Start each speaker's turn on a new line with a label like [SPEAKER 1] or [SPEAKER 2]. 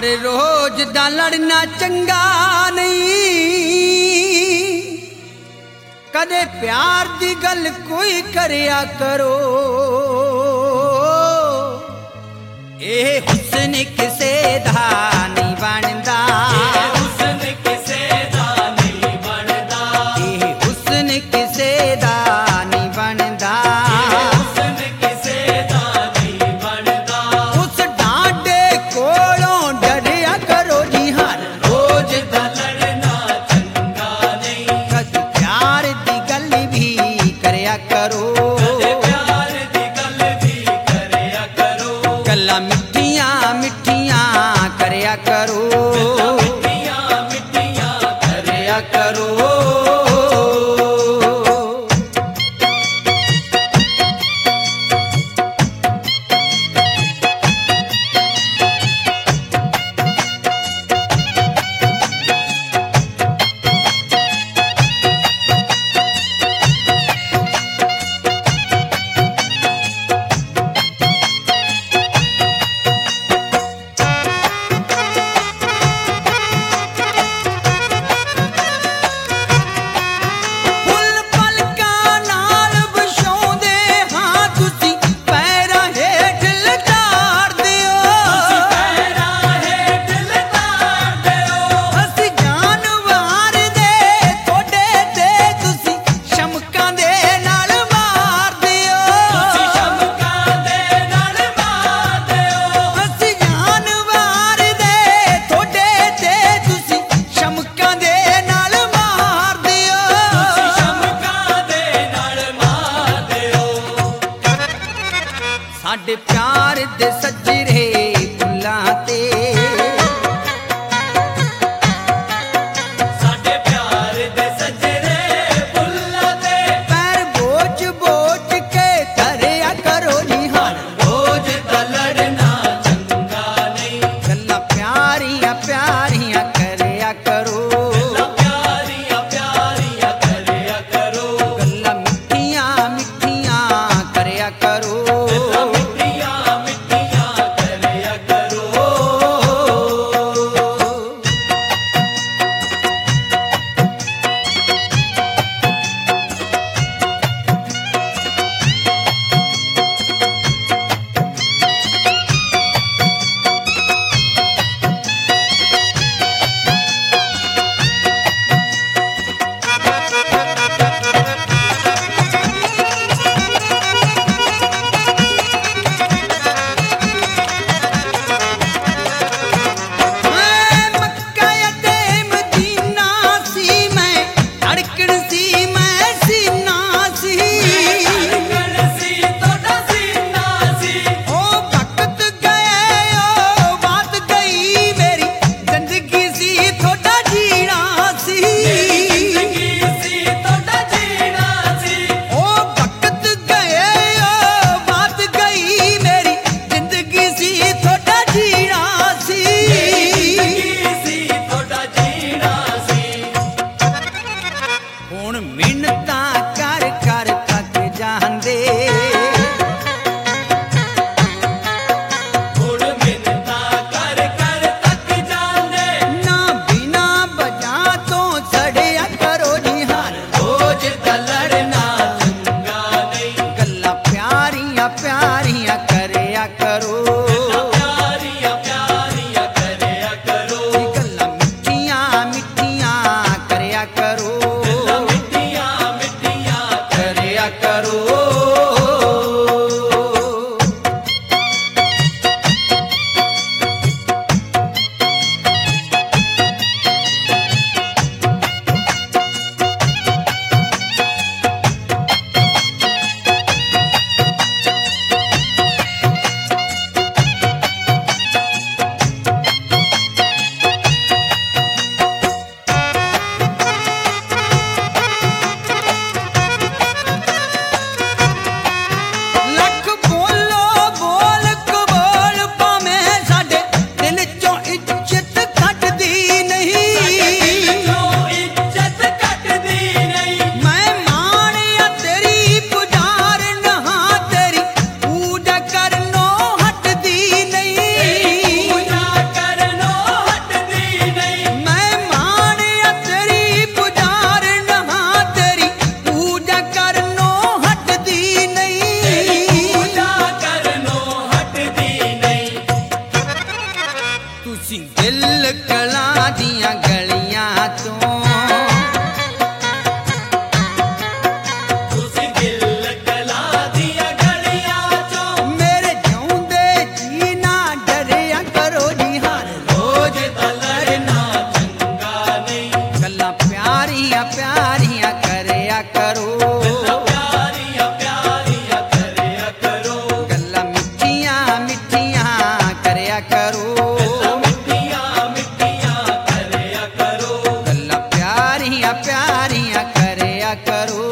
[SPEAKER 1] हर रोज दा लड़ना चंगा नहीं, कदे प्यार दी गल कोई करया करो। ए हुस्न किसे दा नहीं बनदा,
[SPEAKER 2] हुस्न किसे दा नहीं बनदा,
[SPEAKER 1] ए हुस्न किसे दा नहीं बनदा,
[SPEAKER 2] हुस्न किसे दा नहीं बनदा।
[SPEAKER 1] उस डांडे कोलों डरिया करो जी हर रोज दा
[SPEAKER 2] लड़ना चंगा नहीं,
[SPEAKER 1] कद प्यार दी गल भी करया करो।
[SPEAKER 2] प्यार दी गल भी करया करो,
[SPEAKER 1] गल्लां मिठियां मिठियां करया करो,
[SPEAKER 2] मिठियां मिठियां
[SPEAKER 1] करया करो। फुल पलकां नाल विछाउंदे हां तुसीं पैरां हेठ लटार दिओ।
[SPEAKER 2] पैरां हेठ लताड़ दिओ,
[SPEAKER 1] ਅਸੀਂ ਜਾਨਵਾਰ ਦੇ ਥੋੜੇ ਤੇ ਤੁਸੀਂ ਸ਼ਮਕਾਂ ਦੇ ਨਾਲ ਮਾਰ ਦਿਓ।
[SPEAKER 2] ਤੁਸੀਂ ਸ਼ਮਕਾਂ ਦੇ ਨਾਲ ਮਾਰ ਦਿਓ,
[SPEAKER 1] ਅਸੀਂ ਜਾਨਵਾਰ ਦੇ ਥੋੜੇ ਤੇ ਤੁਸੀਂ ਸ਼ਮਕਾਂ ਦੇ ਨਾਲ ਮਾਰ ਦਿਓ।
[SPEAKER 2] ਤੁਸੀਂ ਸ਼ਮਕਾਂ ਦੇ ਨਾਲ ਮਾਰ ਦਿਓ।
[SPEAKER 1] ਸਾਡੇ ਪਿਆਰ ਦੇ ਸੱਜਰੇ ਫੁੱਲਾਂ ਤੇ
[SPEAKER 2] ਸਾਡੇ ਪਿਆਰ ਦੇ ਸੱਜਰੇ ਫੁੱਲਾਂ ਤੇ
[SPEAKER 1] ਪੈਰ ਬੋਚ ਬੋਚ ਕੇ ਧਰਿਆ ਕਰੋ ਜੀ ਹਰ
[SPEAKER 2] ਰੋਜ਼ ਦਾ ਲੜਨਾ ਚੰਗਾ ਨਹੀਂ,
[SPEAKER 1] ਗੱਲਾਂ ਪਿਆਰੀਆਂ ਪਿਆਰੀਆਂ ਕਰਿਆ ਕਰੋ।
[SPEAKER 2] ਪਿਆਰੀਆਂ ਪਿਆਰੀਆਂ ਕਰਿਆ ਕਰੋ,
[SPEAKER 1] ਗੱਲਾਂ ਮਿੱਠੀਆਂ ਮਿੱਠੀਆਂ ਕਰਿਆ ਕਰੋ।
[SPEAKER 2] ਮਿੱਠੀਆਂ ਮਿੱਠੀਆਂ ਕਰਿਆ ਕਰੋ।
[SPEAKER 1] ਕਰਿਆ ਕਰੋ